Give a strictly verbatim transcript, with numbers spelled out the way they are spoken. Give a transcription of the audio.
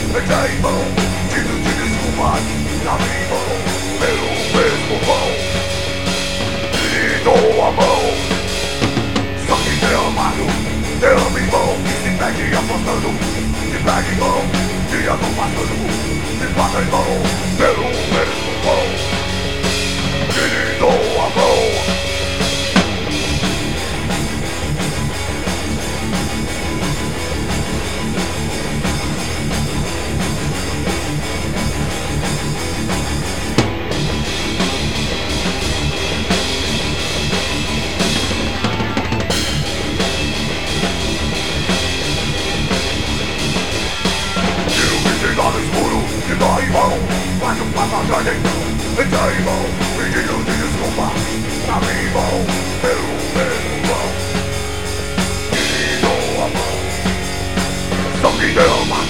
teimam, digo de desculpas, na vida, pelo mesmo vão. Te dou a mão, só que te amado, te amo em vão. Que se pegue apostando, se pegue em mão, dia não passando, se passa em mão, pelo mesmo vão. Te dou a mão. De vai e mão, faz um passo atrás em teimam, pedindo de desculpa, na minha mão, pelo mesmo vão. Que dou a mão, só que te ama.